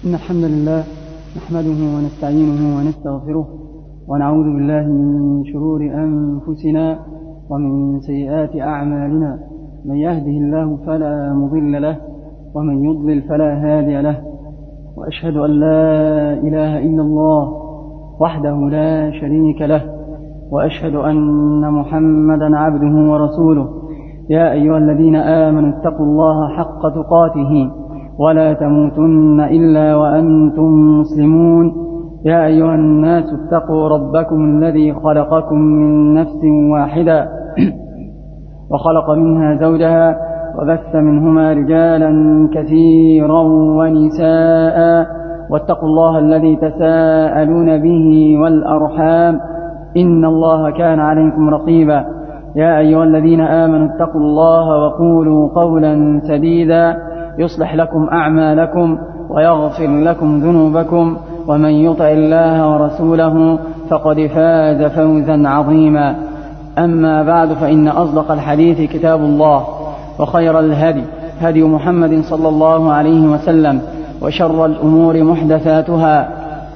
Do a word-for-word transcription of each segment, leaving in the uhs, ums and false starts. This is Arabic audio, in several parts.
إن الحمد لله نحمده ونستعينه ونستغفره ونعوذ بالله من شرور أنفسنا ومن سيئات أعمالنا. من يهده الله فلا مضل له ومن يضلل فلا هادي له، وأشهد أن لا إله إلا الله وحده لا شريك له، وأشهد أن محمدا عبده ورسوله. يا أيها الذين آمنوا اتقوا الله حق تقاته ولا تموتن إلا وأنتم مسلمون. يا أيها الناس اتقوا ربكم الذي خلقكم من نفس واحدة وخلق منها زوجها وبث منهما رجالا كثيرا ونساء، واتقوا الله الذي تساءلون به والأرحام إن الله كان عليكم رقيبا. يا أيها الذين آمنوا اتقوا الله وقولوا قولا سديدا يصلح لكم أعمالكم ويغفر لكم ذنوبكم، ومن يطع الله ورسوله فقد فاز فوزا عظيما. أما بعد، فإن أصدق الحديث كتاب الله، وخير الهدي هدي محمد صلى الله عليه وسلم، وشر الأمور محدثاتها،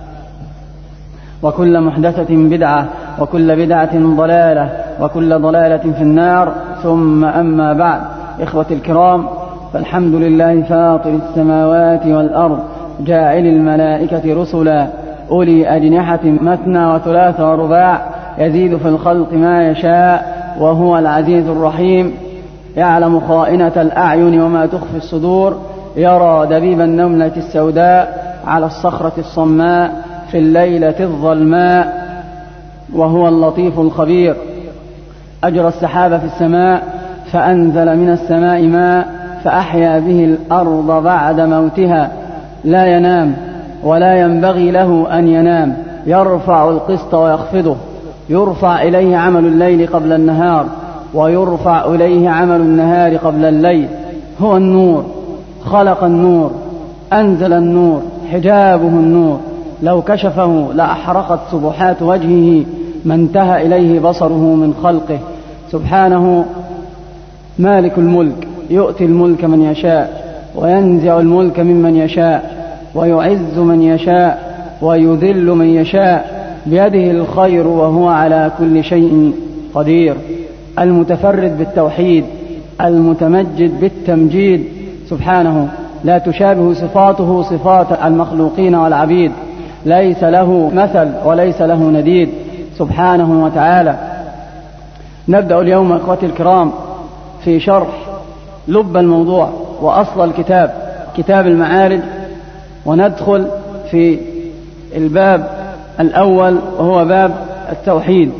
وكل محدثة بدعة، وكل بدعة ضلالة، وكل ضلالة في النار. ثم أما بعد، إخوتي الكرام، فالحمد لله فاطر السماوات والأرض جاعل الملائكة رسلا أولي أجنحة مثنى وثلاث ورباع، يزيد في الخلق ما يشاء، وهو العزيز الرحيم. يعلم خائنة الأعين وما تخفي الصدور، يرى دبيب النملة السوداء على الصخرة الصماء في الليلة الظلماء، وهو اللطيف الخبير. أجرى السحاب في السماء فأنزل من السماء ماء فأحيا به الأرض بعد موتها. لا ينام ولا ينبغي له أن ينام، يرفع القسط ويخفضه، يرفع إليه عمل الليل قبل النهار، ويرفع إليه عمل النهار قبل الليل. هو النور، خلق النور، أنزل النور، حجابه النور، لو كشفه لأحرقت سبحات وجهه ما انتهى إليه بصره من خلقه. سبحانه مالك الملك، يؤتي الملك من يشاء وينزع الملك ممن يشاء، ويعز من يشاء ويذل من يشاء، بيده الخير وهو على كل شيء قدير. المتفرد بالتوحيد، المتمجد بالتمجيد، سبحانه لا تشابه صفاته صفات المخلوقين والعبيد، ليس له مثل وليس له نديد سبحانه وتعالى. نبدأ اليوم أخوتي الكرام في شرح لب الموضوع وأصل الكتاب، كتاب المعارج، وندخل في الباب الأول وهو باب التوحيد.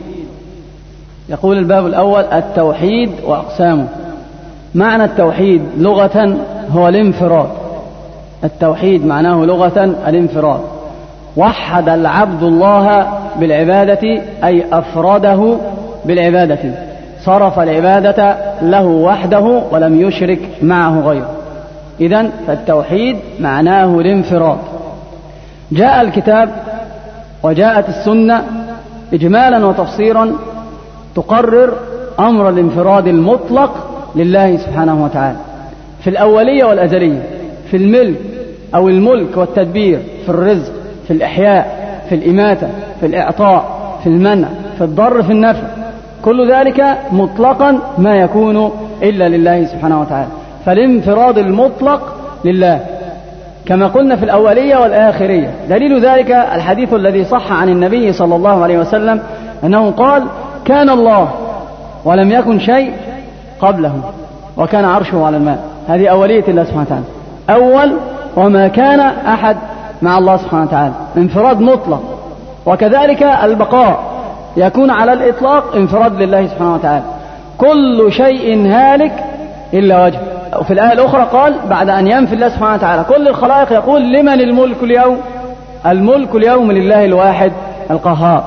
يقول الباب الأول: التوحيد وأقسامه. معنى التوحيد لغة هو الانفراد. التوحيد معناه لغة الانفراد. وحد العبد الله بالعبادة، أي أفرده بالعبادة، صرف العبادة له وحده ولم يشرك معه غيره. إذن فالتوحيد معناه الانفراد. جاء الكتاب وجاءت السنة إجمالا وتفصيرا تقرر أمر الانفراد المطلق لله سبحانه وتعالى في الأولية والأزلية، في الملك أو الملك والتدبير، في الرزق، في الإحياء، في الإماتة، في الإعطاء، في المنع، في الضر، في النفع. كل ذلك مطلقا ما يكون إلا لله سبحانه وتعالى، فالانفراد المطلق لله كما قلنا في الأولية والآخرية. دليل ذلك الحديث الذي صح عن النبي صلى الله عليه وسلم أنه قال: كان الله ولم يكن شيء قبله وكان عرشه على الماء. هذه أولية الله سبحانه وتعالى، أول وما كان أحد مع الله سبحانه وتعالى، انفراد مطلق. وكذلك البقاء يكون على الإطلاق انفراد لله سبحانه وتعالى، كل شيء هالك إلا وجهه. وفي الآية الأخرى قال بعد أن ينفي الله سبحانه وتعالى كل الخلائق يقول: لمن الملك اليوم؟ الملك اليوم لله الواحد القهار.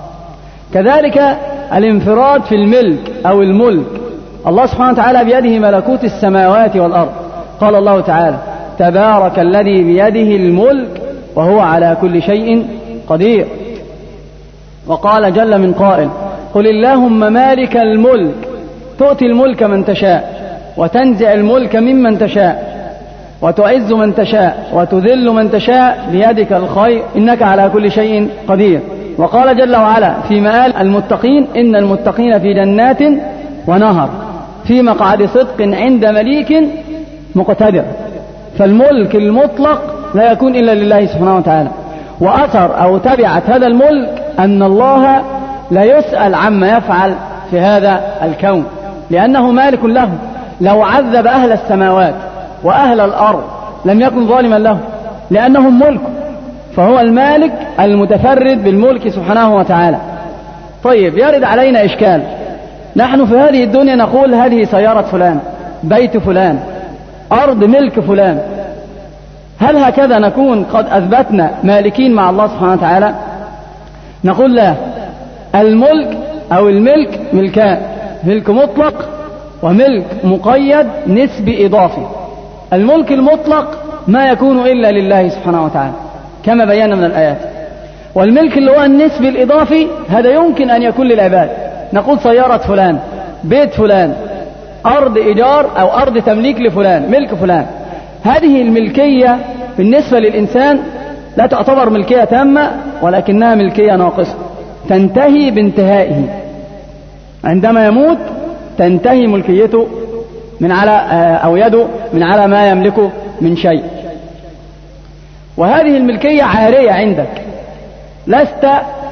كذلك الانفراد في الملك أو الملك، الله سبحانه وتعالى بيده ملكوت السماوات والأرض. قال الله تعالى: تبارك الذي بيده الملك وهو على كل شيء قدير. وقال جل من قائل: قل اللهم مالك الملك تؤتي الملك من تشاء وتنزع الملك ممن تشاء. وتعز من تشاء وتذل من تشاء بيدك الخير إنك على كل شيء قدير. وقال جل وعلا في مآل المتقين إن المتقين في جنات ونهر في مقعد صدق عند مليك مقتدر. فالملك المطلق لا يكون إلا لله سبحانه وتعالى. وأثر أو تبعت هذا الملك أن الله لا يسأل عما يفعل في هذا الكون لأنه مالك له. لو عذب أهل السماوات وأهل الأرض لم يكن ظالما له لأنهم ملكه، فهو المالك المتفرد بالملك سبحانه وتعالى. طيب، يرد علينا إشكال. نحن في هذه الدنيا نقول هذه سيارة فلان، بيت فلان، أرض ملك فلان. هل هكذا نكون قد أثبتنا مالكين مع الله سبحانه وتعالى؟ نقول لا. الملك أو الملك ملكان، ملك مطلق وملك مقيد نسبي إضافي. الملك المطلق ما يكون إلا لله سبحانه وتعالى كما بينا من الآيات. والملك اللي هو النسبي الإضافي هذا يمكن أن يكون للعباد. نقول سيارة فلان، بيت فلان، أرض إيجار أو أرض تمليك لفلان، ملك فلان. هذه الملكية بالنسبة للإنسان لا تعتبر ملكية تامة ولكنها ملكية ناقصة تنتهي بانتهائه. عندما يموت تنتهي ملكيته من على أو يده من على ما يملكه من شيء. وهذه الملكية عارية عندك، لست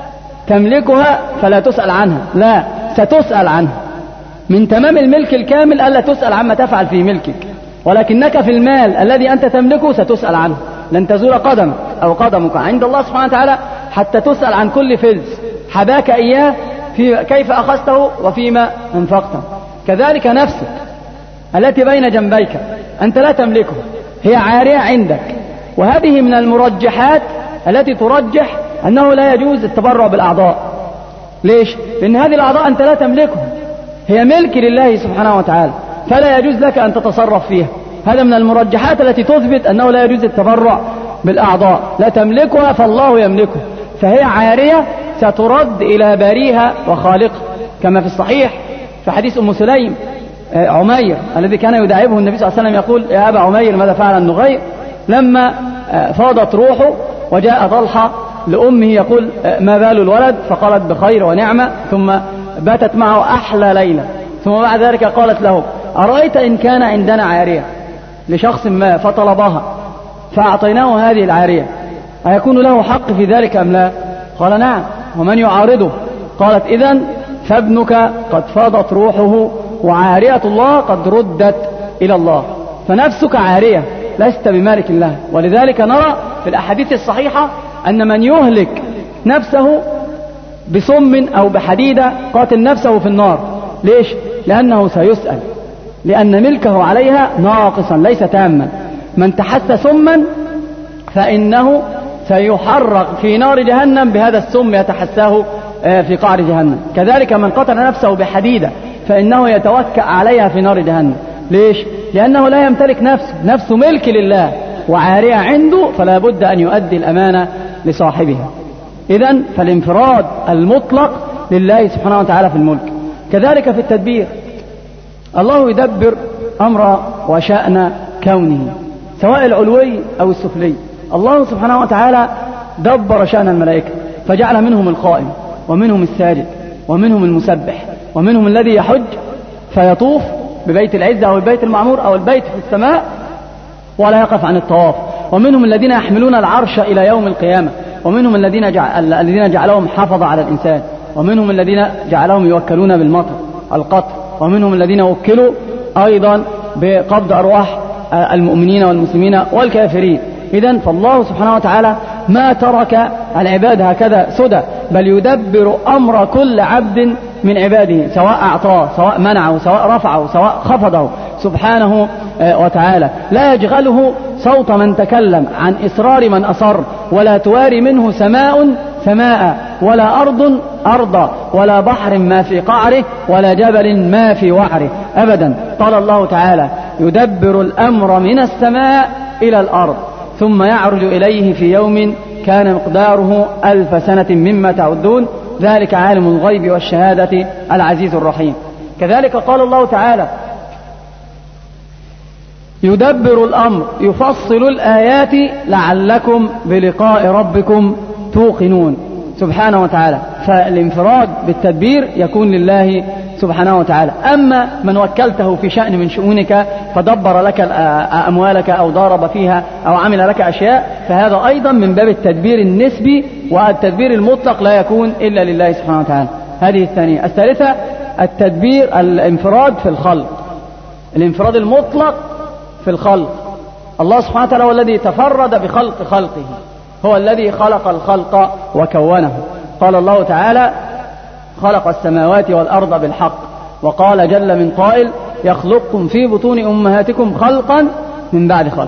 تملكها فلا تسأل عنها، لا، ستسأل عنها. من تمام الملك الكامل ألا تسأل عما تفعل في ملكك، ولكنك في المال الذي أنت تملكه ستسأل عنه. لن تزول قدمك أو قدمك عند الله سبحانه وتعالى حتى تسأل عن كل فلس حباك إياه في كيف أخذته وفيما انفقته. كذلك نفسك التي بين جنبيك أنت لا تملكها، هي عارية عندك. وهذه من المرجحات التي ترجح أنه لا يجوز التبرع بالأعضاء. ليش؟ لأن هذه الأعضاء أنت لا تملكها، هي ملك لله سبحانه وتعالى، فلا يجوز لك أن تتصرف فيها. هذا من المرجحات التي تثبت أنه لا يجوز التبرع بالأعضاء، لا تملكها فالله يملكها، فهي عارية سترد إلى باريها وخالقها، كما في الصحيح في حديث أم سليم عمير الذي كان يداعبه النبي صلى الله عليه وسلم يقول: يا أبا عمير ماذا فعل النغير؟ لما فاضت روحه وجاء طلحة لأمه يقول: ما بال الولد؟ فقالت: بخير ونعمة. ثم باتت معه أحلى ليلة، ثم بعد ذلك قالت له: أرأيت إن كان عندنا عارية لشخص ما فطلبها فأعطيناه هذه العارية أيكون له حق في ذلك أم لا؟ قال: نعم. ومن يعارضه؟ قالت: إذن فابنك قد فاضت روحه وعارية الله قد ردت إلى الله. فنفسك عارية، لست بمالك الله. ولذلك نرى في الأحاديث الصحيحة أن من يهلك نفسه بسم أو بحديدة قاتل نفسه في النار. ليش؟ لأنه سيسأل، لأن ملكه عليها ناقصا ليس تاما. من تحس سما فإنه سيحرق في نار جهنم بهذا السم يتحساه في قعر جهنم. كذلك من قتل نفسه بحديدة فإنه يتوكأ عليها في نار جهنم. ليش؟ لأنه لا يمتلك نفسه، نفسه ملك لله وعارية عنده، فلا بد أن يؤدي الأمانة لصاحبها. إذن فالانفراد المطلق لله سبحانه وتعالى في الملك. كذلك في التدبير، الله يدبر أمر وشأن كونه سواء العلوي أو السفلي. الله سبحانه وتعالى دبر شأن الملائكة فجعل منهم القائم ومنهم الساجد ومنهم المسبح ومنهم الذي يحج فيطوف ببيت العزة أو البيت المعمور أو البيت في السماء ولا يقف عن الطواف، ومنهم الذين يحملون العرش إلى يوم القيامة، ومنهم الذين جعل الذين جعلهم حفظة على الإنسان، ومنهم الذين جعلهم يوكلون بالمطر القطر، ومنهم الذين وكلوا أيضا بقبض أرواح المؤمنين والمسلمين والكافرين. إذن فالله سبحانه وتعالى ما ترك العباد هكذا سدى، بل يدبر أمر كل عبد من عباده، سواء أعطاه سواء منعه سواء رفعه سواء خفضه سبحانه وتعالى. لا يجغله صوت من تكلم عن إسرار من أصر، ولا تواري منه سماء سماء، ولا أرض أرضا، ولا بحر ما في قعره، ولا جبل ما في وعره أبدا. قال الله تعالى: يدبر الأمر من السماء إلى الأرض ثم يعرج إليه في يوم كان مقداره ألف سنة مما تعدون، ذلك عالم الغيب والشهادة العزيز الرحيم. كذلك قال الله تعالى: يدبر الأمر يفصل الآيات لعلكم بلقاء ربكم توقنون سبحانه وتعالى. فالانفراد بالتدبير يكون لله سبحانه وتعالى. أما من وكلته في شأن من شؤونك فدبر لك أموالك أو ضارب فيها أو عمل لك أشياء، فهذا أيضا من باب التدبير النسبي، والتدبير المطلق لا يكون إلا لله سبحانه وتعالى. هذه الثانية. الثالثة التدبير الانفراد في الخلق، الانفراد المطلق في الخلق. الله سبحانه وتعالى هو الذي تفرد بخلق خلقه، هو الذي خلق الخلق وكونه. قال الله تعالى خلق السماوات والأرض بالحق، وقال جل من قائل يخلقكم في بطون أمهاتكم خلقا من بعد خلق.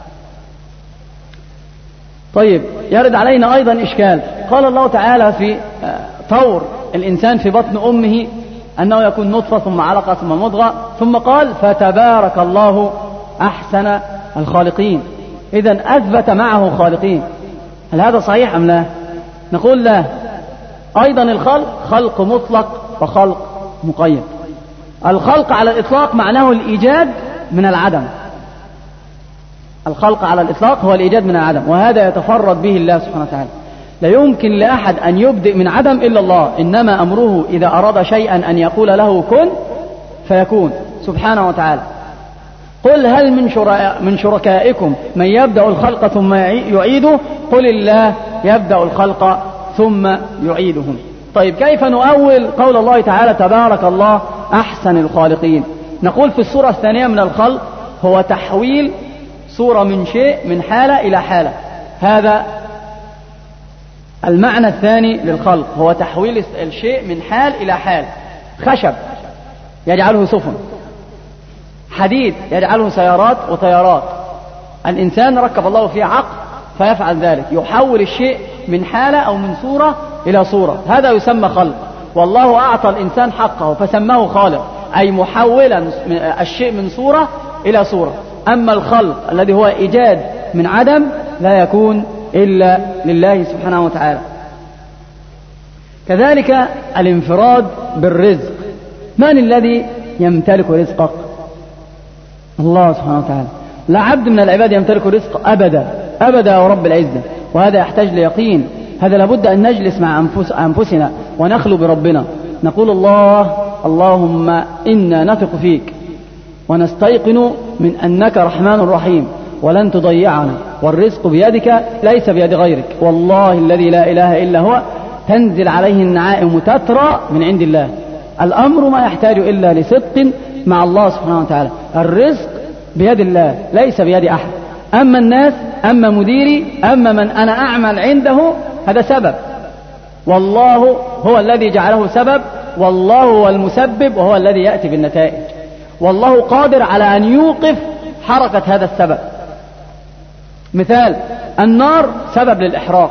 طيب يرد علينا أيضا إشكال. قال الله تعالى في طور الإنسان في بطن أمه أنه يكون نطفة ثم علقة ثم مضغة، ثم قال فتبارك الله أحسن الخالقين. إذن أثبت معه خالقين. هل هذا صحيح أم لا؟ نقول لا. أيضا الخلق خلق مطلق وخلق مقيد. الخلق على الإطلاق معناه الإيجاد من العدم، الخلق على الإطلاق هو الإيجاد من العدم، وهذا يتفرد به الله سبحانه وتعالى. لا يمكن لأحد أن يبدئ من عدم إلا الله، إنما أمره إذا أراد شيئا أن يقول له كن فيكون سبحانه وتعالى. قل هل من, من شركائكم من يبدأ الخلق ثم يعيده؟ قل الله يبدأ الخلق ثم يعيدهم. طيب كيف نؤول قول الله تعالى تبارك الله أحسن الخالقين؟ نقول في الصورة الثانية من الخلق هو تحويل صورة من شيء من حالة إلى حالة. هذا المعنى الثاني للخلق، هو تحويل الشيء من حال إلى حال. خشب يجعله سفن، حديد يجعله سيارات وطيارات. الإنسان ركب الله فيه عقل فيفعل ذلك، يحول الشيء من حالة أو من صورة إلى صورة، هذا يسمى خلق. والله أعطى الإنسان حقه فسماه خالق، أي محولا الشيء من صورة إلى صورة. أما الخلق الذي هو إيجاد من عدم لا يكون إلا لله سبحانه وتعالى. كذلك الانفراد بالرزق. من الذي يمتلك رزقك؟ الله سبحانه وتعالى. لا عبد من العباد يمتلك رزق أبدا أبدا ورب العزة، وهذا يحتاج ليقين. هذا لابد أن نجلس مع أنفس أنفسنا ونخلو بربنا، نقول الله اللهم إنا نثق فيك ونستيقن من أنك رحمن رحيم ولن تضيعنا، والرزق بيدك ليس بيد غيرك، والله الذي لا إله إلا هو تنزل عليه النعائم تترى من عند الله. الأمر ما يحتاج إلا لصدق مع الله سبحانه وتعالى. الرزق بيد الله ليس بيد أحد. أما الناس، أما مديري، أما من أنا أعمل عنده، هذا سبب، والله هو الذي جعله سبب، والله هو المسبب وهو الذي يأتي بالنتائج، والله قادر على أن يوقف حركة هذا السبب. مثال النار سبب للإحراق،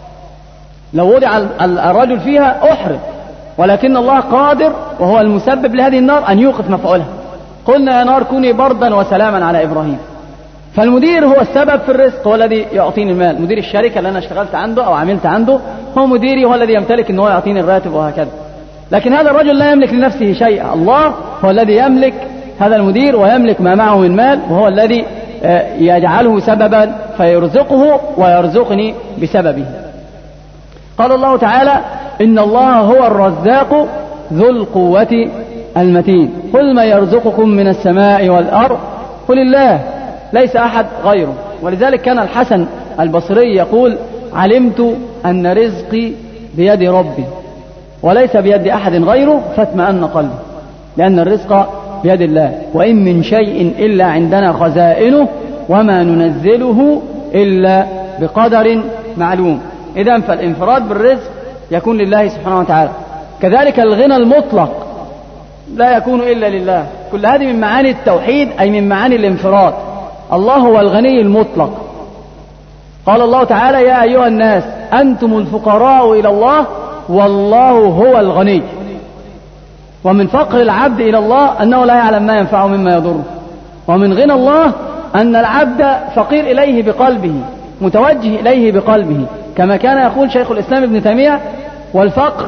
لو وضع الرجل فيها أحرق، ولكن الله قادر وهو المسبب لهذه النار أن يوقف مفعولها. قلنا يا نار كوني بردا وسلاما على إبراهيم. فالمدير هو السبب في الرزق، هو الذي يعطيني المال. مدير الشركة اللي أنا اشتغلت عنده أو عملت عنده هو مديري، هو الذي يمتلك أنه يعطيني الراتب وهكذا. لكن هذا الرجل لا يملك لنفسه شيئا، الله هو الذي يملك هذا المدير ويملك ما معه من مال، وهو الذي يجعله سببا فيرزقه ويرزقني بسببه. قال الله تعالى إن الله هو الرزاق ذو القوة المتين. قل من يرزقكم من السماء والأرض قل الله ليس أحد غيره. ولذلك كان الحسن البصري يقول علمت أن رزقي بيد ربي وليس بيد أحد غيره فاطمأن قلبي، لأن الرزق بيد الله. وإن من شيء إلا عندنا خزائنه وما ننزله إلا بقدر معلوم. إذن فالانفراد بالرزق يكون لله سبحانه وتعالى. كذلك الغنى المطلق لا يكون إلا لله. كل هذه من معاني التوحيد، أي من معاني الانفراد. الله هو الغني المطلق. قال الله تعالى يا أيها الناس أنتم الفقراء إلى الله والله هو الغني. ومن فقر العبد إلى الله أنه لا يعلم ما ينفعه مما يضره، ومن غنى الله أن العبد فقير إليه بقلبه، متوجه إليه بقلبه، كما كان يقول شيخ الإسلام ابن تيمية والفقر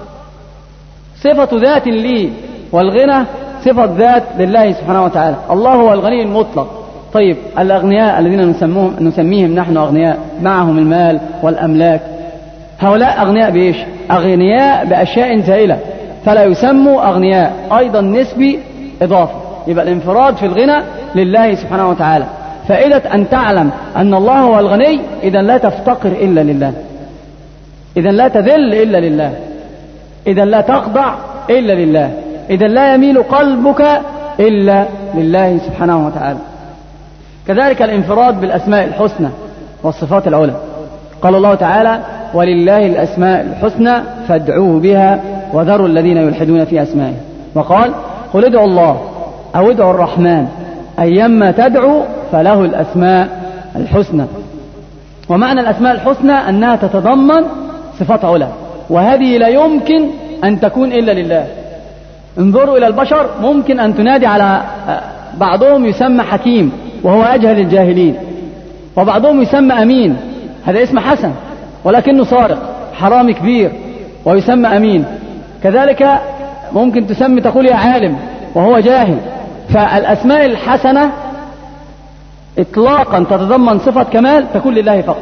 صفة ذات لي والغنى صفة ذات لله سبحانه وتعالى. الله هو الغني المطلق. طيب الأغنياء الذين نسموهم نسميهم نحن أغنياء معهم المال والأملاك، هؤلاء أغنياء بإيش؟ أغنياء بأشياء زائلة، فلا يسموا أغنياء، أيضا نسبي إضافي. يبقى الانفراد في الغنى لله سبحانه وتعالى. فائدة أن تعلم أن الله هو الغني، إذا لا تفتقر إلا لله، إذا لا تذل إلا لله، إذا لا تخضع إلا لله، إذا لا يميل قلبك إلا لله سبحانه وتعالى. كذلك الانفراد بالأسماء الحسنى والصفات العلى. قال الله تعالى: ولله الأسماء الحسنى فادعوه بها وذروا الذين يلحدون في أسمائه. وقال: قل ادعوا الله أو ادعوا الرحمن أيما تدعوا فله الأسماء الحسنى. ومعنى الأسماء الحسنى أنها تتضمن صفات علا، وهذه لا يمكن أن تكون إلا لله. انظروا إلى البشر، ممكن أن تنادي على بعضهم يسمى حكيم وهو أجهل الجاهلين، وبعضهم يسمى أمين، هذا اسم حسن ولكنه سارق حرام كبير ويسمى أمين. كذلك ممكن تسمي تقول يا عالم وهو جاهل. فالأسماء الحسنة إطلاقا تتضمن صفة كمال تكون لله فقط.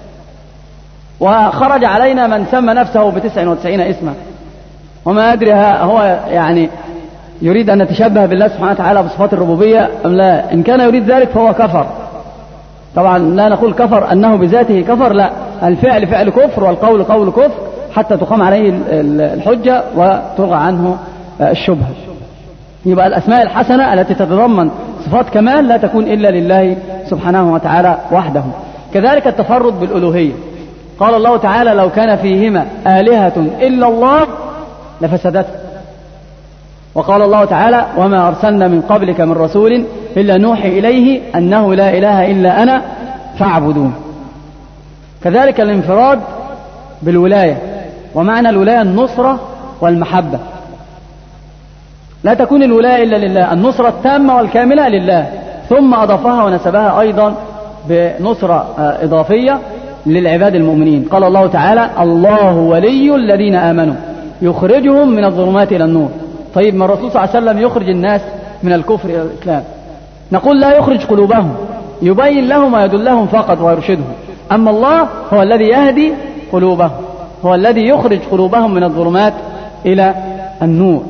وخرج علينا من سمى نفسه بتسع وتسعين اسما، وما أدري هو يعني يريد أن نتشبه بالله سبحانه وتعالى بصفات الربوبية أم لا. إن كان يريد ذلك فهو كفر. طبعا لا نقول كفر أنه بذاته كفر، لا، الفعل فعل كفر والقول قول كفر حتى تقام عليه الحجة وتلغى عنه الشبهة. يبقى الأسماء الحسنة التي تتضمن صفات كمال لا تكون إلا لله سبحانه وتعالى وحده. كذلك التفرد بالألوهية. قال الله تعالى: لو كان فيهما آلهة إلا الله لفسدتا. وقال الله تعالى: وما أرسلنا من قبلك من رسول إلا نوحي إليه أنه لا إله إلا أنا فاعبدون. كذلك الانفراد بالولاية، ومعنى الولاية النصرة والمحبة. لا تكون الولاية إلا لله، النصرة التامة والكاملة لله، ثم أضافها ونسبها أيضا بنصرة إضافية للعباد المؤمنين. قال الله تعالى: الله ولي الذين آمنوا يخرجهم من الظلمات إلى النور. طيب ما الرسول صلى الله عليه وسلم يخرج الناس من الكفر إلى الإسلام، نقول لا يخرج قلوبهم، يبين لهم ويدلهم فقط ويرشدهم. أما الله هو الذي يهدي قلوبهم، هو الذي يخرج قلوبهم من الظلمات إلى النور.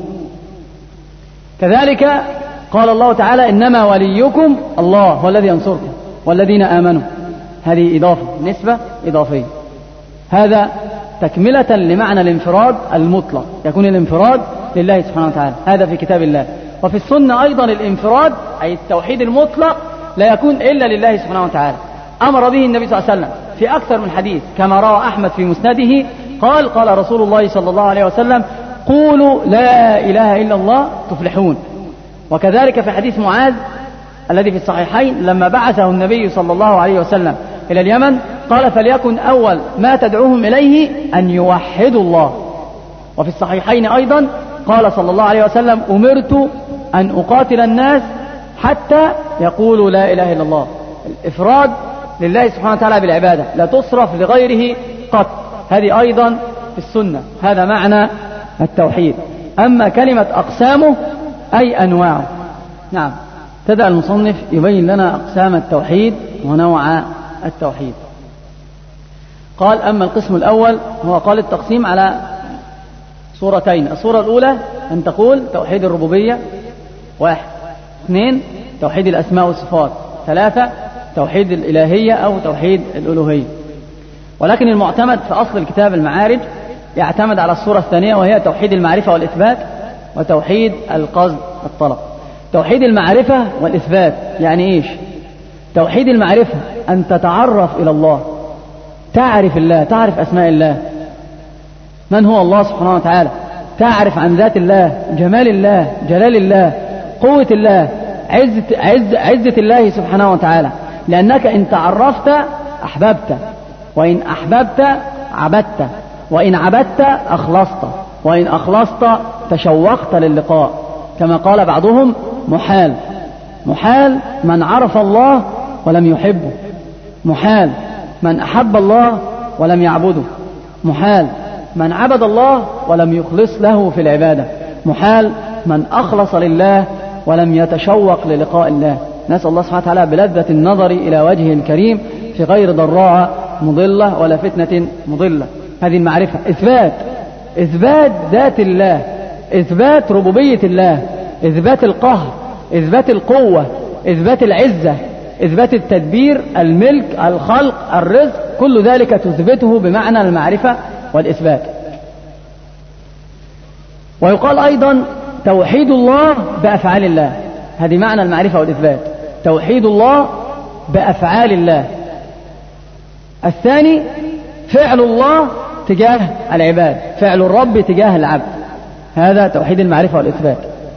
كذلك قال الله تعالى: إنما وليكم الله هو الذي ينصركم والذين آمنوا. هذه إضافة، نسبة إضافية. هذا تكملة لمعنى الانفراد المطلق، يكون الانفراد لله سبحانه وتعالى، هذا في كتاب الله. وفي السنة أيضا الانفراد أي التوحيد المطلق لا يكون إلا لله سبحانه وتعالى. أمر به النبي صلى الله عليه وسلم في أكثر من حديث، كما روى أحمد في مسنده قال: قال رسول الله صلى الله عليه وسلم: قولوا لا إله إلا الله تفلحون. وكذلك في حديث معاذ الذي في الصحيحين لما بعثه النبي صلى الله عليه وسلم إلى اليمن قال: فليكن أول ما تدعوهم إليه أن يوحدوا الله. وفي الصحيحين أيضا قال صلى الله عليه وسلم: أمرت أن أقاتل الناس حتى يقولوا لا إله إلا الله. الإفراد لله سبحانه وتعالى بالعبادة، لا تصرف لغيره قط. هذه أيضا في السنة، هذا معنى التوحيد. أما كلمة أقسامه أي أنواعه. نعم، ابتدأ المصنف يبين لنا أقسام التوحيد ونوع التوحيد. قال: أما القسم الأول هو قال التقسيم على صورتين. الصورة الأولى أن تقول توحيد الربوبية، واحد. اثنين توحيد الأسماء والصفات. ثلاثة توحيد الإلهية أو توحيد الألوهية. ولكن المعتمد في أصل الكتاب المعارج يعتمد على الصورة الثانية، وهي توحيد المعرفة والإثبات وتوحيد القصد الطلب. توحيد المعرفة والإثبات يعني إيش؟ توحيد المعرفة أن تتعرف إلى الله، تعرف الله، تعرف أسماء الله، من هو الله سبحانه وتعالى، تعرف عن ذات الله، جمال الله، جلال الله، قوة الله، عزة, عز عزة الله سبحانه وتعالى. لأنك إن تعرفت أحببت، وإن أحببت عبدت، وإن عبدت أخلصت، وإن أخلصت تشوقت للقاء. كما قال بعضهم: محال محال من عرف الله ولم يحبه، محال من أحب الله ولم يعبده، محال من عبد الله ولم يخلص له في العبادة، محال من أخلص لله ولم يتشوق للقاء الله. نسأل الله سبحانه وتعالى بلذة النظر إلى وجهه الكريم في غير ضراء مضلة ولا فتنة مضلة. هذه المعرفة إثبات إثبات ذات الله، إثبات ربوبية الله، إثبات القهر، إثبات القوة، إثبات العزة، إثبات التدبير، الملك، الخلق، الرزق، كل ذلك تثبته بمعنى المعرفة والإثبات. ويقال أيضا توحيد الله بأفعال الله، هذه معنى المعرفة والإثبات، توحيد الله بأفعال الله. الثاني فعل الله تجاه العباد، فعل الرب تجاه العبد، هذا توحيد المعرفة والإثبات.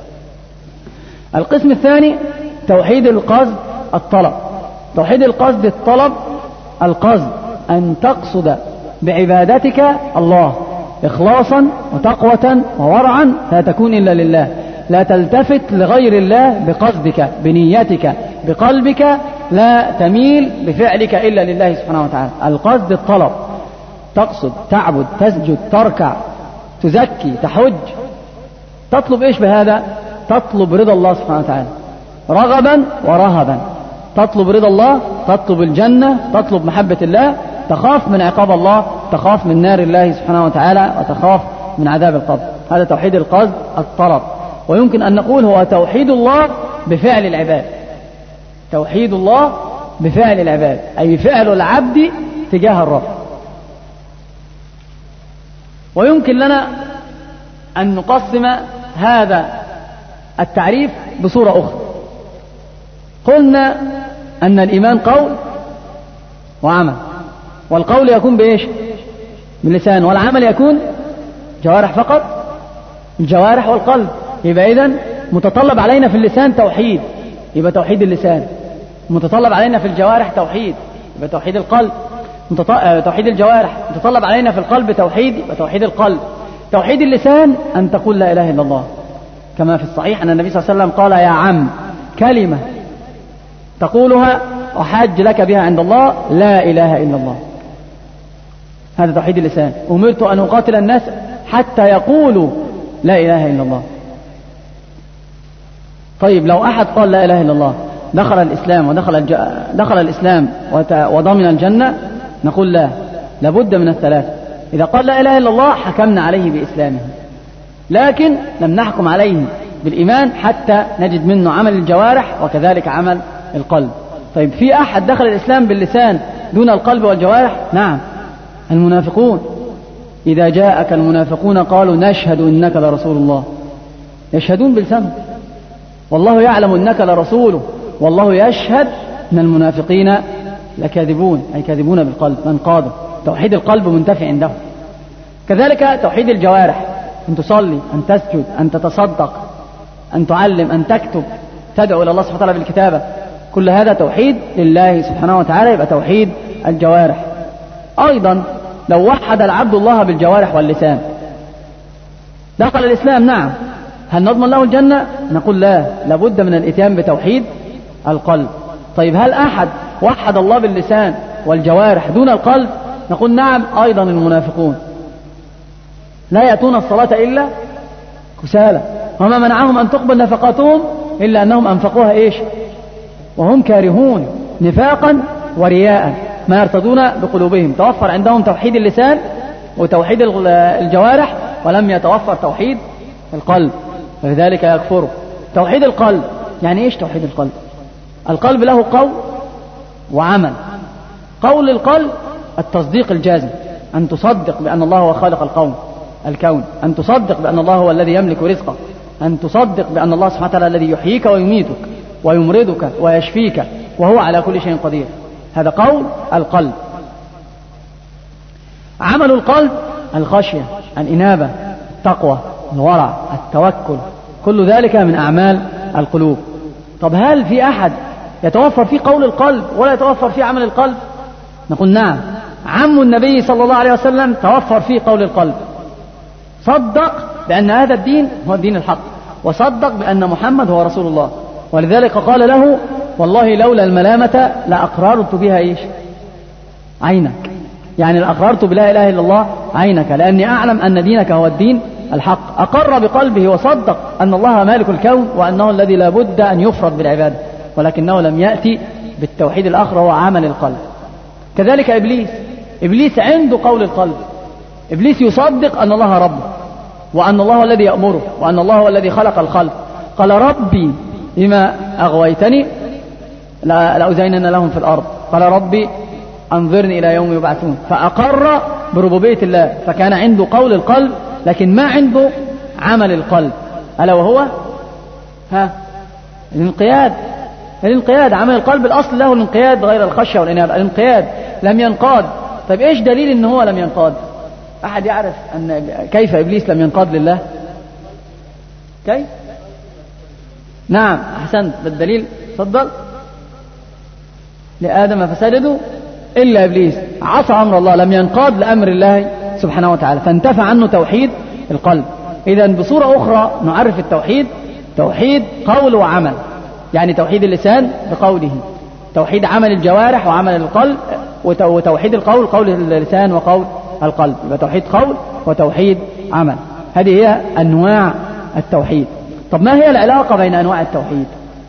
القسم الثاني توحيد القصد الطلب. توحيد القصد الطلب، القصد أن تقصد بعبادتك الله إخلاصا وتقوة وورعا، لا تكون إلا لله، لا تلتفت لغير الله بقصدك بنيتك بقلبك، لا تميل بفعلك إلا لله سبحانه وتعالى. القصد الطلب، تقصد، تعبد، تسجد، تركع، تزكي، تحج، تطلب إيش بهذا؟ تطلب رضا الله سبحانه وتعالى رغبا ورهبا، تطلب رضا الله، تطلب الجنة، تطلب محبة الله، تخاف من عقاب الله، تخاف من نار الله سبحانه وتعالى، وتخاف من عذاب القبر. هذا توحيد القصد الطلب. ويمكن أن نقول هو توحيد الله بفعل العباد، توحيد الله بفعل العباد، أي فعل العبد تجاه الرب. ويمكن لنا أن نقسم هذا التعريف بصورة أخرى. قلنا أن الإيمان قول وعمل، والقول يكون بإيش؟ باللسان، والعمل يكون جوارح فقط، الجوارح والقلب. يبقى إذن متطلب علينا في اللسان توحيد، يبقى توحيد اللسان. متطلب علينا في الجوارح توحيد، يبقى توحيد القلب. توحيد الجوارح. متطلب علينا في القلب توحيد، يبقى توحيد القلب. توحيد اللسان أن تقول لا إله إلا الله، كما في الصحيح أن النبي صلى الله عليه وسلم قال: يا عم، كلمة تقولها أحاج لك بها عند الله، لا إله إلا الله. هذا توحيد اللسان. أمرت أن أقاتل الناس حتى يقولوا لا إله إلا الله. طيب لو أحد قال لا إله إلا الله دخل الإسلام ودخل الج... دخل الإسلام وت... وضمن الجنة، نقول لا، لابد من الثلاث. إذا قال لا إله إلا الله حكمنا عليه بإسلامه، لكن لم نحكم عليه بالإيمان حتى نجد منه عمل الجوارح وكذلك عمل القلب. طيب في أحد دخل الإسلام باللسان دون القلب والجوارح؟ نعم، المنافقون. إذا جاءك المنافقون قالوا نشهد إنك لرسول الله، يشهدون بلسانهم، والله يعلم إنك لرسوله، والله يشهد أن المنافقين لكاذبون، أي كاذبون بالقلب، من قاده. توحيد القلب منتفي عندهم. كذلك توحيد الجوارح، أن تصلي، أن تسجد، أن تتصدق، أن تعلم، أن تكتب، تدعو إلى الله سبحانه وتعالى بالكتابة، كل هذا توحيد لله سبحانه وتعالى، يبقى توحيد الجوارح. أيضا لو وحد العبد الله بالجوارح واللسان دخل الإسلام، نعم، هل نضمن له الجنة؟ نقول لا، لابد من الإتيان بتوحيد القلب. طيب هل أحد وحد الله باللسان والجوارح دون القلب؟ نقول نعم، أيضا المنافقون لا يأتون الصلاة إلا كسالى، وما منعهم أن تقبل نفقاتهم إلا أنهم أنفقوها إيش؟ وهم كارهون، نفاقا ورياء، ما يرتضون بقلوبهم. توفر عندهم توحيد اللسان وتوحيد الجوارح، ولم يتوفر توحيد القلب، ولذلك يكفروا. توحيد القلب يعني إيش؟ توحيد القلب، القلب له قول وعمل. قول القلب التصديق الجازم، أن تصدق بأن الله هو خالق الكون الكون أن تصدق بأن الله هو الذي يملك رزقك، أن تصدق بأن الله سبحانه وتعالى الذي يحييك ويميتك ويمرضك ويشفيك وهو على كل شيء قدير. هذا قول القلب. عمل القلب الخشية، الإنابة، التقوى، الورع، التوكل، كل ذلك من أعمال القلوب. طب هل في أحد يتوفر فيه قول القلب ولا يتوفر فيه عمل القلب؟ نقول نعم، عم النبي صلى الله عليه وسلم توفر فيه قول القلب، صدق بأن هذا الدين هو الدين الحق، وصدق بأن محمد هو رسول الله، ولذلك قال له: والله لولا الملامة لأقررت بها إيش؟ عينك، يعني لأقررت بلا إله إلا الله عينك، لأني أعلم أن دينك هو الدين الحق. أقر بقلبه وصدق أن الله مالك الكون، وأنه الذي لا بد أن يفرد بالعبادة، ولكنه لم يأتي بالتوحيد الآخر هو عمل القلب. كذلك إبليس إبليس عنده قول القلب. إبليس يصدق أن الله رب، وأن الله الذي يأمره، وأن الله هو الذي خلق الخلق. قال ربي بما أغويتني لأزينن لهم في الأرض. قال ربي أنظرني إلى يوم يبعثون. فأقر بربوبية الله، فكان عنده قول القلب لكن ما عنده عمل القلب، ألا وهو ها الانقياد. الانقياد عمل القلب الأصل له الانقياد غير الخشية والإنابة. الانقياد لم ينقاد. طيب إيش دليل إن هو لم ينقاد؟ أحد يعرف أن كيف إبليس لم ينقاد لله؟ كيف؟ نعم أحسنت، بالدليل تفضل. لآدم فسجدوا إلا إبليس عصى أمر الله، لم ينقاد لأمر الله سبحانه وتعالى، فانتفى عنه توحيد القلب. إذا بصورة أخرى نعرف التوحيد توحيد قول وعمل، يعني توحيد اللسان بقوله، توحيد عمل الجوارح وعمل القلب، وتوحيد القول قول اللسان وقول القلب. يبقى توحيد قول وتوحيد عمل. هذه هي أنواع التوحيد. طب ما هي العلاقة بين أنواع التوحيد؟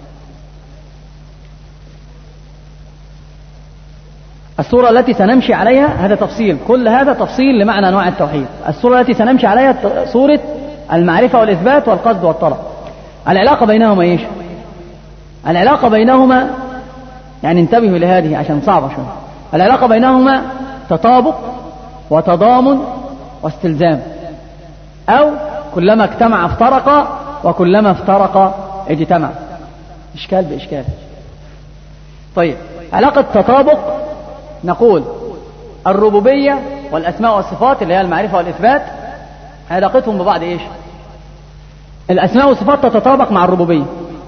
الصورة التي سنمشي عليها هذا تفصيل، كل هذا تفصيل لمعنى أنواع التوحيد. الصورة التي سنمشي عليها صورة المعرفة والإثبات والقصد والطلب. العلاقة بينهما إيش؟ العلاقة بينهما يعني انتبهوا لهذه عشان صعبة شوية. العلاقة بينهما تطابق وتضامن واستلزام، أو كلما اجتمع افترق وكلما افترق اجتمع. إشكال بإشكال. طيب علاقة تطابق نقول الربوبية والأسماء والصفات اللي هي المعرفة والإثبات علاقتهم ببعض إيش؟ الأسماء والصفات تتطابق مع الربوبية،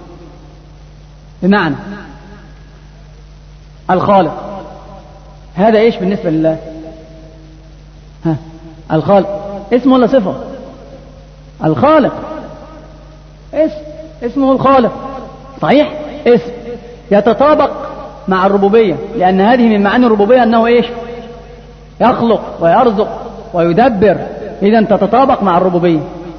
بمعنى الخالق هذا إيش بالنسبة لله؟ ها الخالق اسم ولا صفة؟ الخالق اسم، اسمه الخالق صحيح، اسم يتطابق مع الربوبية، لأن هذه من معاني الربوبية أنه إيش؟ يخلق ويرزق ويدبر. إذن تتطابق مع الربوبية.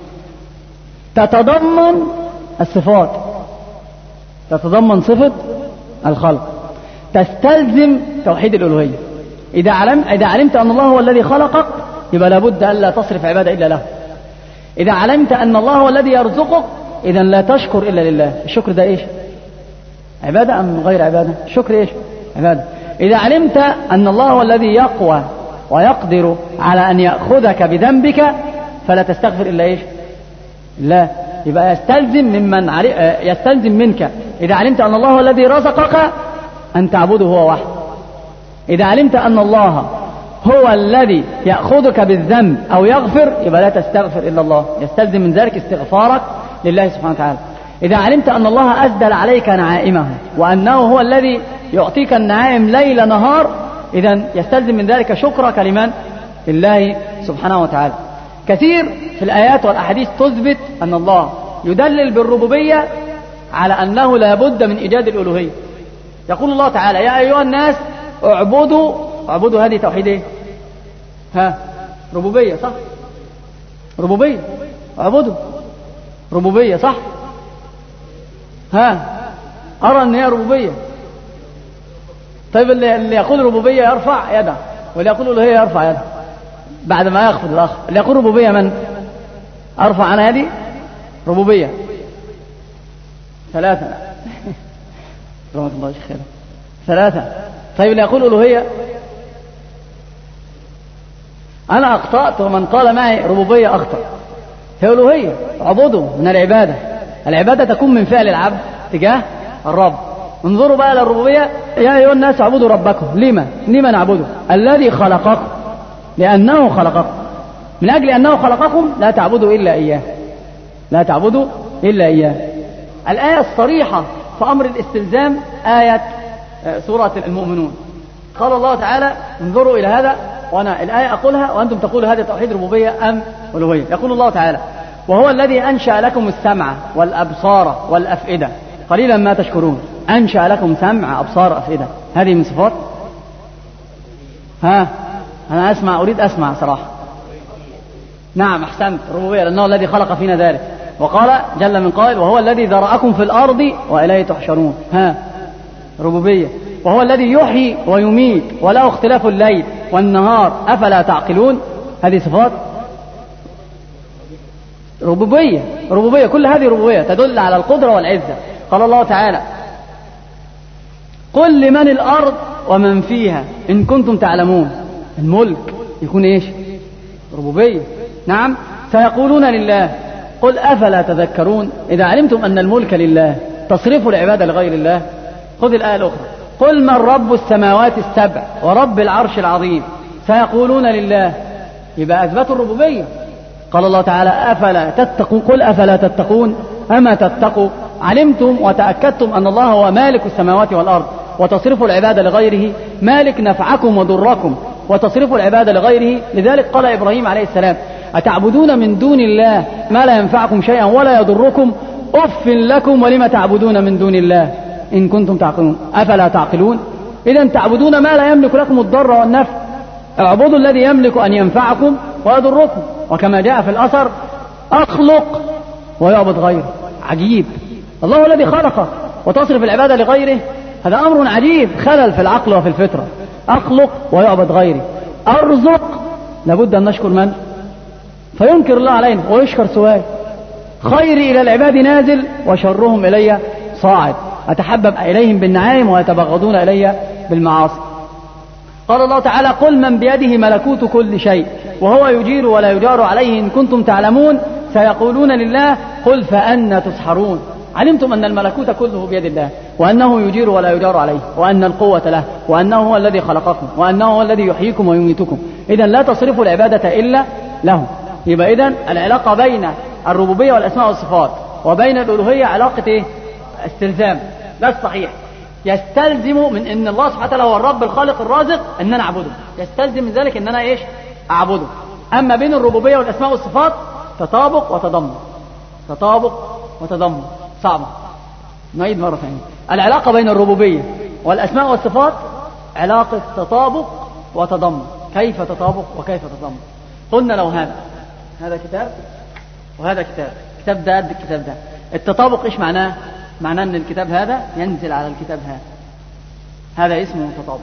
تتضمن الصفات، تتضمن صفة الخلق، تستلزم توحيد الألوهية. إذا علم إذا علمت أن الله هو الذي خلقك يبقى لابد ألا تصرف عبادة إلا له. إذا علمت أن الله هو الذي يرزقك إذا لا تشكر إلا لله. الشكر ده إيش؟ عبادة أم غير عبادة؟ الشكر إيش؟ عبادة. إذا علمت أن الله هو الذي يقوى ويقدر على أن يأخذك بذنبك فلا تستغفر إلا إيش؟ لا. يبقى يستلزم ممن علي... يستلزم منك إذا علمت أن الله هو الذي رزقك أن تعبده هو وحده. إذا علمت أن الله هو الذي يأخذك بالذنب أو يغفر يبقى لا تستغفر إلا الله، يستلزم من ذلك استغفارك لله سبحانه وتعالى. إذا علمت أن الله أسدل عليك نعائمه وأنه هو الذي يعطيك النعائم ليل نهار إذن يستلزم من ذلك شكرك لمن؟ لله سبحانه وتعالى. كثير في الآيات والأحاديث تثبت أن الله يدلل بالربوبية على أنه لا بد من إيجاد الألوهية. يقول الله تعالى يا أيها الناس اعبدوا، اعبدوا هذه توحيد ايه؟ ها ربوبية صح؟ ربوبية، اعبدوا ربوبية صح؟ ها أرى أن هي ربوبية. طيب اللي, اللي يقول ربوبية يرفع يده، واللي يقول ألوهية يرفع يده بعد ما يخفض الآخر. اللي يقول ربوبية من؟ أرفع أنا يدي. ربوبية ثلاثة رحمة الله خير ثلاثة. طيب اللي يقول ألوهية أنا أخطأت ومن قال معي ربوبية أخطأ. هي ألوهية، عبوده من العبادة. العبادة تكون من فعل العبد تجاه الرب. انظروا بقى للربوبية يا أيها الناس اعبدوا ربكم. لما؟ لما نعبده؟ الذي خلقكم، لأنه خلقكم. من أجل أنه خلقكم لا تعبدوا إلا إياه، لا تعبدوا إلا إياه. الآية الصريحة في أمر الاستلزام آية سورة المؤمنون. قال الله تعالى انظروا إلى هذا، وأنا الآية أقولها وأنتم تقولوا هذا توحيد ربوبية أم ألوهية. يقول الله تعالى وهو الذي أنشأ لكم السمع والأبصار والأفئدة قليلا ما تشكرون. أنشأ لكم سمع أبصار أفئدة، هذه من صفات؟ ها أنا أسمع، أريد أسمع صراحة. نعم أحسنت، ربوبية لأنه الذي خلق فينا ذلك. وقال جل من قائل وهو الذي ذرأكم في الأرض وإليه تحشرون. ها ربوبية. وهو الذي يحيي ويميت وله اختلاف الليل والنهار أفلا تعقلون. هذه صفات ربوبية. ربوبية كل هذه ربوبية تدل على القدرة والعزة. قال الله تعالى قل لمن الأرض ومن فيها إن كنتم تعلمون. الملك يكون إيش؟ ربوبية. نعم سيقولون لله قل أفلا تذكرون إذا علمتم أن الملك لله تصرفوا العبادة لغير الله. خذ الآية الأخرى قل من رب السماوات السبع ورب العرش العظيم سيقولون لله. يبقى أثبتوا الربوبية. قال الله تعالى أفلا تتقون قل أفلا تتقون أما تتقوا علمتم وتأكدتم أن الله هو مالك السماوات والأرض وتصرفوا العبادة لغيره مالك نفعكم وضركم وتصرفوا العبادة لغيره. لذلك قال إبراهيم عليه السلام أتعبدون من دون الله ما لا ينفعكم شيئا ولا يضركم أف لكم ولم تعبدون من دون الله إن كنتم تعقلون أفلا تعقلون. إذن تعبدون ما لا يملك لكم الضر والنفع. اعبدوا الذي يملك أن ينفعكم ويضركم. وكما جاء في الأثر أخلق ويعبد غيره. عجيب. الله الذي خلقه وتصرف العبادة لغيره هذا أمر عجيب خلل في العقل وفي الفطرة. أخلق ويعبد غيري. أرزق لابد أن نشكر من فينكر الله علينا ويشكر سواي. خيري إلى العباد نازل وشرهم إلي صاعد. أتحبب إليهم بالنعائم ويتبغضون إلي بالمعاصي. قال الله تعالى قل من بيده ملكوت كل شيء وهو يجير ولا يجار عليه إن كنتم تعلمون سيقولون لله قل فأنى تسحرون. علمتم أن الملكوت كله بيد الله وأنه يجير ولا يجار عليه وأن القوة له وأنه هو الذي خلقكم وأنه هو الذي يحييكم ويميتكم. إذن لا تصرفوا العبادة إلا له. يبقى إذن العلاقة بين الربوبية والأسماء والصفات وبين الألوهية علاقة إيه؟ استلزام. ده الصحيح. يستلزم من ان الله سبحانه وتعالى هو الرب الخالق الرازق ان انا اعبده. يستلزم من ذلك ان انا ايش اعبده. اما بين الربوبيه والاسماء والصفات تطابق وتضمن. تطابق وتضمن صعبه. نعيد مره ثانيه. العلاقه بين الربوبيه والاسماء والصفات علاقه تطابق وتضمن. كيف تطابق وكيف تضمن؟ قلنا لو هذا هذا كتاب وهذا كتاب كتاب ده قد الكتاب ده. التطابق ايش معناه؟ معناه ان الكتاب هذا ينزل على الكتاب هذا. هذا اسمه تطابق.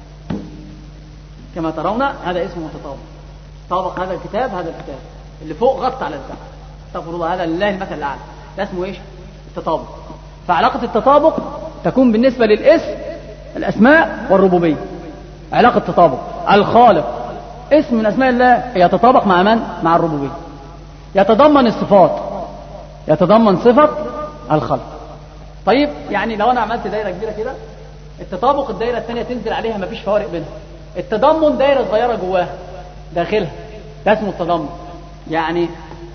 كما ترون هذا اسمه تطابق. طابق هذا الكتاب هذا الكتاب اللي فوق غطى على التحت. استغفر الله هذا لله المثل الاعلى. ده اسمه ايش؟ التطابق. فعلاقه التطابق تكون بالنسبه للاسم الاسماء والربوبيه. علاقه التطابق الخالق اسم من اسماء الله يتطابق مع من؟ مع الربوبيه. يتضمن الصفات يتضمن صفه الخلق. طيب يعني لو انا عملت دايره كبيره كده التطابق الدايره الثانيه تنزل عليها مفيش فوارق بينها. التضمن دايره صغيره جواها داخلها ده اسمه التضمن. يعني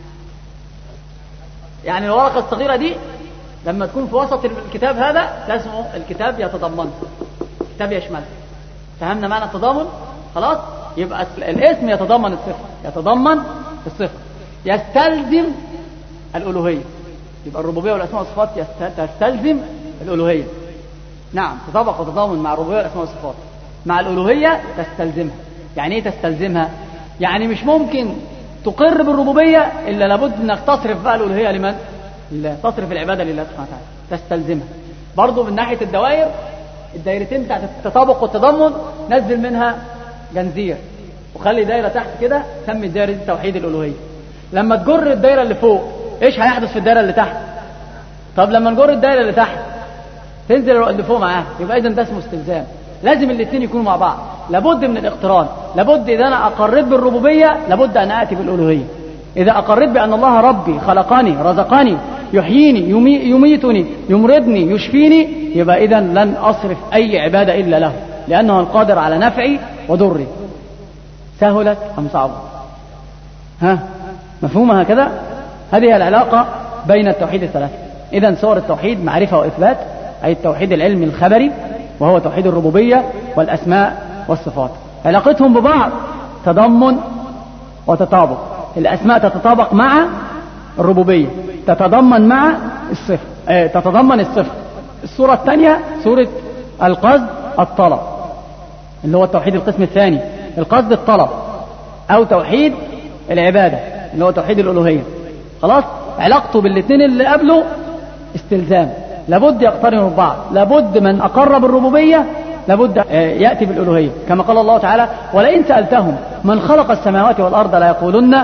يعني الورقه الصغيره دي لما تكون في وسط الكتاب هذا ده اسمه الكتاب يتضمن. الكتاب يشمل. فهمنا معنى التضامن؟ خلاص. يبقى الاسم يتضمن الصفه يتضمن الصفه يستلزم الالوهيه. يبقى الربوبيه والاسماء والصفات تستلزم الالوهيه. نعم تطابق وتضامن مع الربوبيه والاسماء والصفات. مع الالوهيه تستلزمها. يعني ايه تستلزمها؟ يعني مش ممكن تقر بالربوبيه الا لابد انك تصرف بقى الالوهيه لمن؟ لله. تصرف العباده لله سبحانه وتعالى. تستلزمها. برضه من ناحيه الدوائر الدايرتين بتاعت التطابق والتضامن نزل منها جنزير وخلي دايره تحت كده سمي الدايره دي توحيد الالوهيه. لما تجر الدايره اللي فوق ايش هيحدث في الدايره اللي تحت؟ طب لما نجر الدايره اللي تحت تنزل اللي فوق معاها. يبقى اذا ده اسمه استلزام. لازم الاثنين يكونوا مع بعض. لابد من الاقتران. لابد اذا انا اقررت بالربوبيه لابد ان اتي بالالوهيه. اذا اقررت بان الله ربي خلقني رزقني يحييني يمي يميتني يمرضني يشفيني يبقى اذا لن اصرف اي عباده الا له لانه القادر على نفعي وضري. سهلت ام صعبت؟ ها مفهومه هكذا؟ هذه العلاقة بين التوحيد الثلاثة. إذن صور التوحيد معرفة وإثبات أي التوحيد العلمي الخبري وهو توحيد الربوبية والأسماء والصفات. علاقتهم ببعض تضمن وتطابق. الأسماء تتطابق مع الربوبية تتضمن مع الصفة اه تتضمن الصفة. الصورة الثانية صورة القصد الطلب اللي هو التوحيد القسم الثاني. القصد الطلب أو توحيد العبادة اللي هو توحيد الألوهية. خلاص. علاقته بالاثنين اللي قبله استلزام، لابد يقترنوا ببعض، لابد من أقر بالربوبية لابد يأتي بالألوهية، كما قال الله تعالى ولئن سألتهم من خلق السماوات والأرض لا يقولن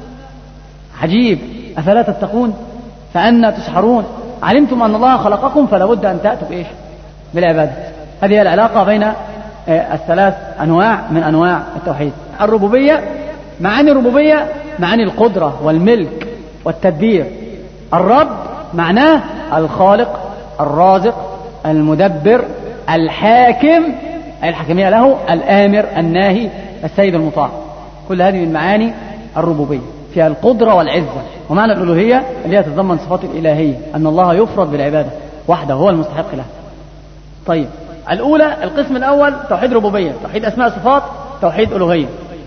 عجيب أفلا تتقون فأنا تسحرون علمتم أن الله خلقكم فلا بد أن تأتوا بإيش؟ بالعبادة. هذه هي العلاقة بين الثلاث أنواع من أنواع التوحيد. الربوبية معاني الربوبية معاني القدرة والملك والتدبير. الرب معناه الخالق الرازق المدبر الحاكم، أي الحكمية له، الآمر الناهي السيد المطاع. كل هذه من معاني الربوبية فيها القدرة والعزة. ومعنى الألوهية اللي هي تتضمن صفات الإلهية، أن الله يفرد بالعبادة وحده هو المستحق له. طيب الأولى القسم الأول توحيد ربوبية، توحيد أسماء صفات، توحيد ألوهية،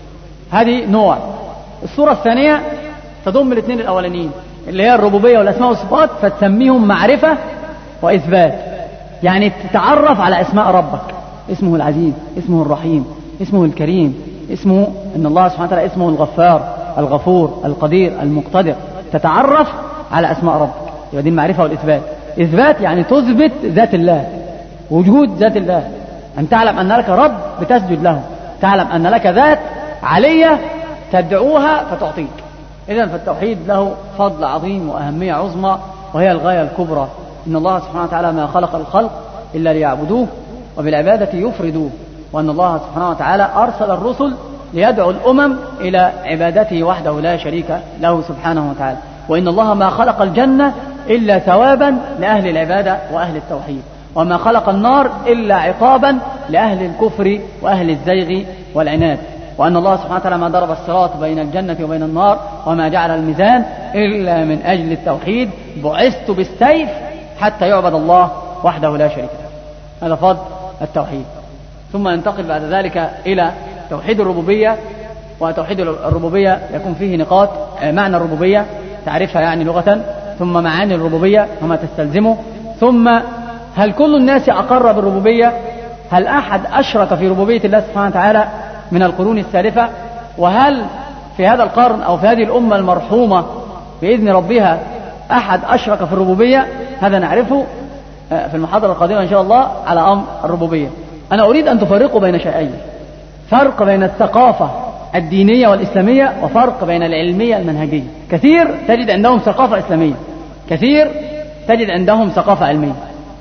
هذه نوع. الصورة الثانية تضم الاثنين الأولانيين اللي هي الربوبية والأسماء والصفات، فتسميهم معرفة وإثبات، يعني تتعرف على أسماء ربك، اسمه العزيز، اسمه الرحيم، اسمه الكريم، اسمه أن الله سبحانه وتعالى اسمه الغفار الغفور القدير المقتدر، تتعرف على أسماء ربك. يبقى دي المعرفة والإثبات. إثبات يعني تثبت ذات الله، وجود ذات الله، أن تعلم أن لك رب بتسجد له، تعلم أن لك ذات علية تدعوها فتعطيك. إذن فالتوحيد له فضل عظيم وأهمية عظمى، وهي الغاية الكبرى. إن الله سبحانه وتعالى ما خلق الخلق إلا ليعبدوه وبالعبادة يفردوه، وأن الله سبحانه وتعالى أرسل الرسل ليدعو الأمم إلى عبادته وحده لا شريك له سبحانه وتعالى، وإن الله ما خلق الجنة إلا ثوابا لأهل العبادة وأهل التوحيد، وما خلق النار إلا عقابا لأهل الكفر وأهل الزيغ والعناد، وأن الله سبحانه وتعالى ما ضرب الصراط بين الجنة وبين النار وما جعل الميزان إلا من أجل التوحيد، بعثت بالسيف حتى يعبد الله وحده لا شريك له. هذا فضل التوحيد. ثم ننتقل بعد ذلك إلى توحيد الربوبية. وتوحيد الربوبية يكون فيه نقاط: معنى الربوبية تعرفها يعني لغة، ثم معاني الربوبية وما تستلزمه، ثم هل كل الناس أقر بالربوبية؟ هل أحد أشرك في ربوبية الله سبحانه وتعالى من القرون السالفة؟ وهل في هذا القرن أو في هذه الأمة المرحومة بإذن ربها أحد أشرك في الربوبية؟ هذا نعرفه في المحاضرة القادمة إن شاء الله على أمر الربوبية. أنا أريد أن تفرقوا بين شيئين: فرق بين الثقافة الدينية والإسلامية، وفرق بين العلمية المنهجية. كثير تجد عندهم ثقافة إسلامية، كثير تجد عندهم ثقافة علمية،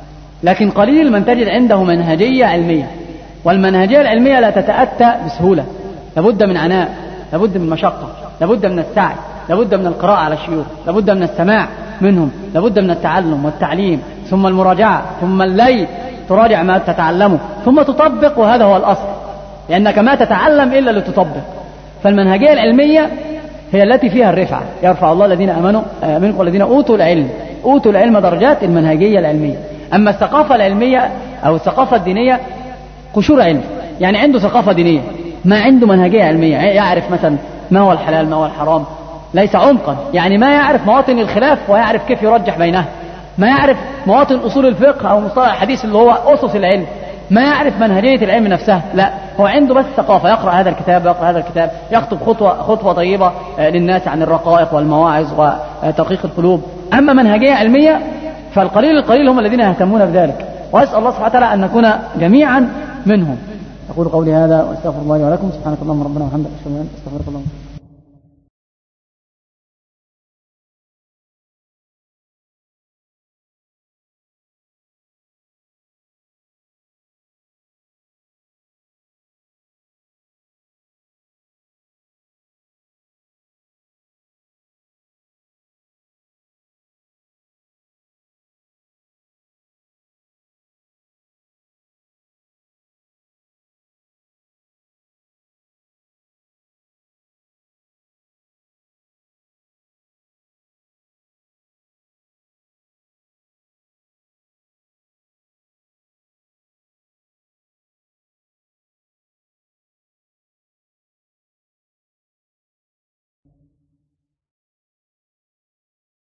لكن قليل من تجد عنده منهجية علمية. والمنهجية العلمية لا تتأتى بسهولة، لابد من عناء، لابد من مشقة، لابد من السعي، لابد من القراءة على الشيوخ، لابد من السماع منهم، لابد من التعلم والتعليم، ثم المراجعة، ثم الليل تراجع ما تتعلمه، ثم تطبق، وهذا هو الأصل، لأنك ما تتعلم إلا لتطبق. فالمنهجية العلمية هي التي فيها الرفعة، يرفع الله الذين آمنوا منكم والذين أوتوا العلم، أوتوا العلم درجات، المنهجية العلمية. أما الثقافة العلمية أو الثقافة الدينية قشور علم، يعني عنده ثقافة دينية ما عنده منهجية علمية، يعرف مثلا ما هو الحلال ما هو الحرام، ليس عمقا، يعني ما يعرف مواطن الخلاف ويعرف كيف يرجح بينها، ما يعرف مواطن أصول الفقه أو مصطلح الحديث اللي هو أسس العلم، ما يعرف منهجية العلم نفسها، لا، هو عنده بس ثقافة، يقرأ هذا الكتاب يقرأ هذا الكتاب، يخطب خطوة خطوة طيبة للناس عن الرقائق والمواعظ وتدقيق القلوب. أما منهجية علمية فالقليل القليل هم الذين يهتمون بذلك، وأسأل الله سبحانه وتعالى أن نكون جميعا منهم. أقول قولي هذا وأستغفر الله لي ولكم. سبحانك اللهم ربنا وبحمدك، أشهد أن لا إله إلا أنت، أستغفرك اللهم.